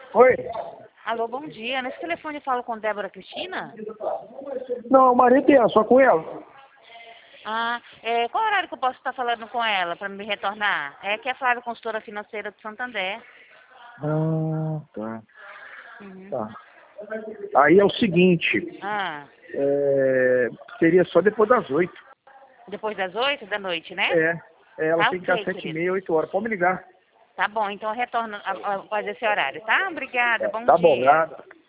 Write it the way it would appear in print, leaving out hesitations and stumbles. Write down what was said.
Oi? Alô, bom dia. Nesse telefone eu falo com Débora Cristina? Não, o marido dela, só com ela. Qual horário que eu posso estar falando com ela para me retornar? É que é a Flávia, consultora financeira do Santander. Tá. Uhum. Tá. Aí é o seguinte, seria só depois das 8. Depois das 8 da noite, né? Ela Tá tem que dar ok, 7h30, querido. 8 horas. Pode me ligar. Tá bom, então eu retorno após esse horário, tá? Obrigada, bom Tá bom, dia. nada.